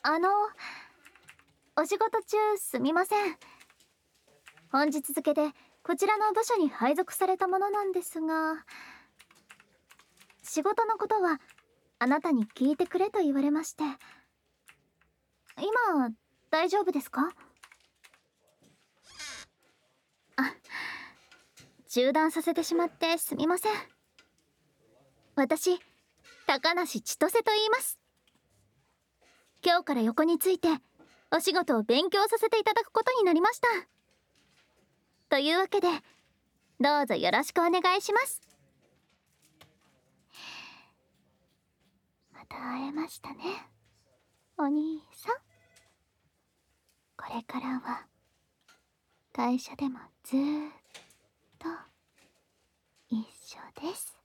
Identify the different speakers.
Speaker 1: あの、お仕事中すみません。本日付でこちらの部署に配属されたものなんですが、仕事のことはあなたに聞いてくれと言われまして。今、大丈夫ですか？あ、中断させてしまってすみません。私、高梨千歳と言います。今日から横についてお仕事を勉強させていただくことになりました。というわけで、どうぞよろしくお願いします。また会えましたね、お兄さん。これからは会社でもずーっと一緒です。